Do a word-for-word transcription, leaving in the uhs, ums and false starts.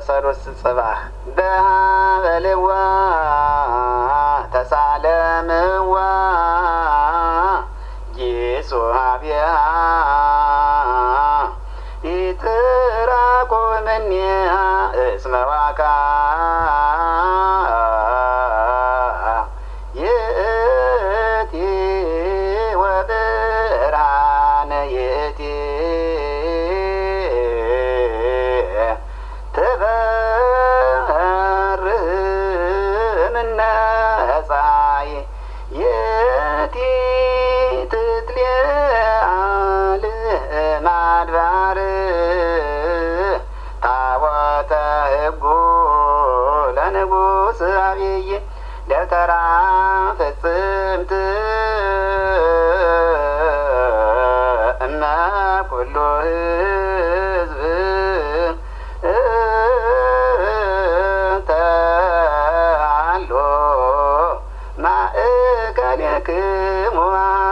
ሰሉስ ጽባህ በበልዋ ተሳለምዋ ጊሱሃቢያ ይትራቆመኒያ እስመዋካ የእቲ ወብርሃነ የእቲ ተበርህምነ ፀሐይ የእቲ ትትልዓል እምአድባር ታቦተ ሕጉ ለንጉሥ አብይ ደብተራ ፍጽምት እመ ኩሉ ሕዝብ ተሃሎ ማእከሌክሙ